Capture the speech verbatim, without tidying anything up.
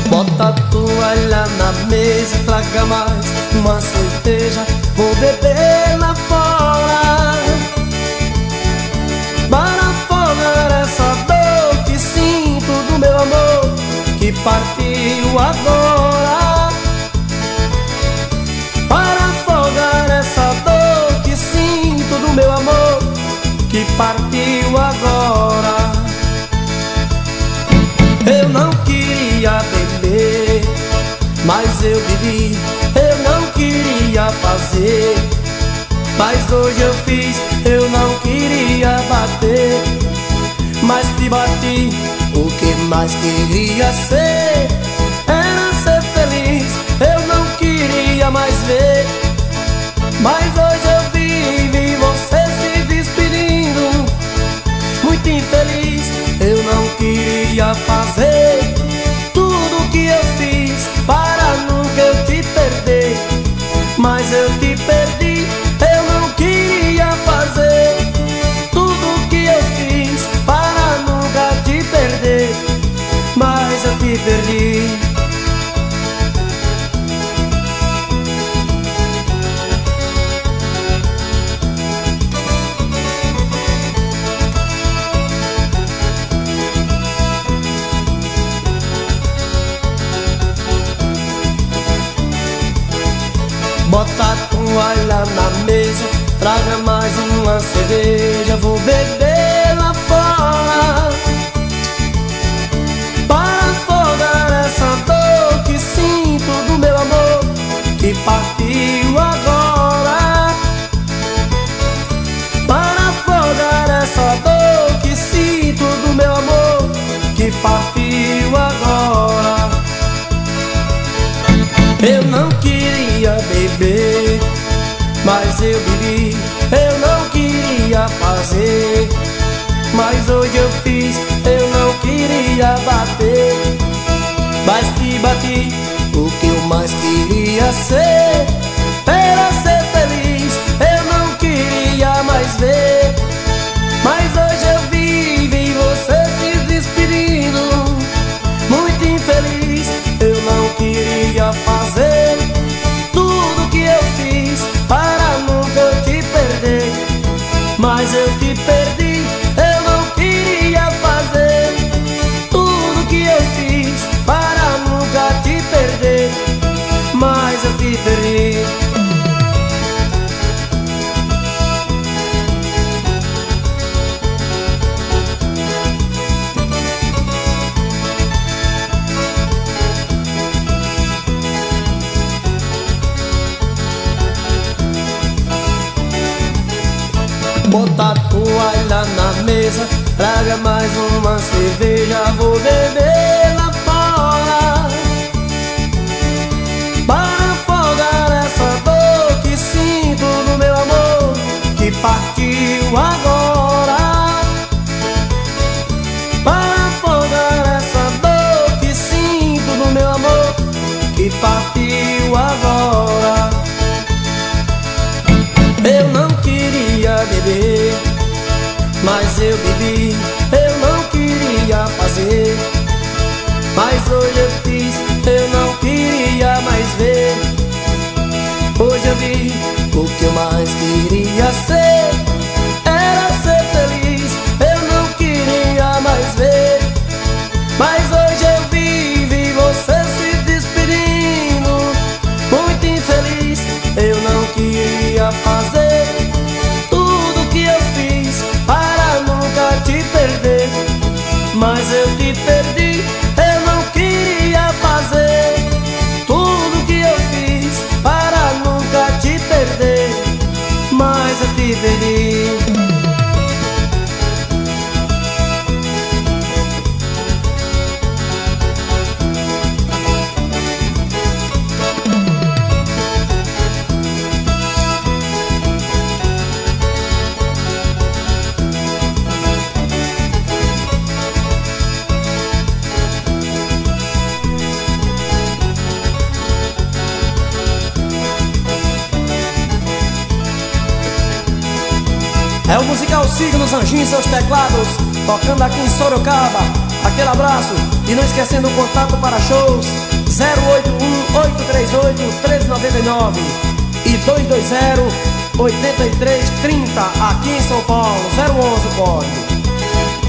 Bota a toalha na mesa, traga mais uma cerveja, vou beber lá fora para afogar essa dor que sinto do meu amor que partiu agora. Para afogar essa dor que sinto do meu amor que partiu agora. Eu não queria beber, mas eu bebi. Eu não queria fazer, mas hoje eu fiz. Eu não queria bater, mas te bati. O que mais queria ser era ser feliz. Eu não queria mais ver, mas hoje eu vivi você se despedindo, muito infeliz. Eu não queria fazer tudo que eu fiz para nunca eu te perder, mas eu te perdi. Eu não queria fazer tudo que eu fiz para nunca te perder, mas eu te perdi. Bota a toalha na mesa, traga mais uma cerveja, vou beber lá fora para afogar essa dor que sinto do meu amor que partiu agora. Para afogar essa dor que sinto do meu amor que partiu agora. Eu não queria beber, mas eu bebi. Eu não queria fazer, mas hoje eu fiz. Eu não queria bater, mas te bati. O que eu mais queria ser era ser feliz. Eu não queria mais ver, mas hoje eu vivi você se despedindo, muito infeliz. Eu não queria fazer tudo que eu fiz para nunca eu te perder, mas eu te perdi. Eu não queria fazer tudo que eu fiz para nunca te perder, mas eu te perdi. Bota a toalha na mesa, traga mais uma cerveja, vou beber lá fora para afogar essa dor que sinto no meu amor que partiu agora. Para afogar essa dor que sinto no meu amor que partiu agora. Eu não queria beber, mas eu bebi. Eu não queria fazer, mas hoje eu fiz. Eu não queria mais ver, hoje eu vi. O que eu mais queria ser era ser feliz. Eu não queria mais ver, mas hoje eu vivi você se despedindo, muito infeliz. Eu não queria fazer tudo que eu fiz para nunca te perder, mas eu te perdi. Eu não queria fazer tudo que eu fiz para nunca te perder, mas eu te perdi. É o musical Signos Anjinhos e seus teclados, tocando aqui em Sorocaba, aqui aquele abraço. E não esquecendo o contato para shows zero oito um, oito três oito, um três nove nove e dois dois zero, oito três três zero aqui em São Paulo. Zero onze o código.